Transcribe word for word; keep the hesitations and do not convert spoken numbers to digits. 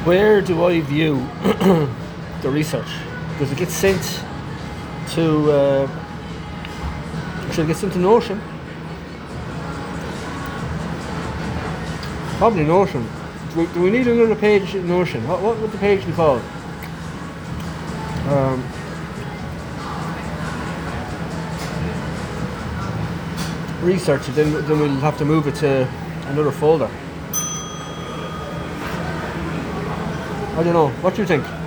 Where do I view the research? Does it get sent to? Uh, should it get sent to Notion? Probably Notion. Do we, do we need another page in Notion? What, what would the page be called? Um, research. Then then we'll have to move it to another folder. I don't know. What do you think?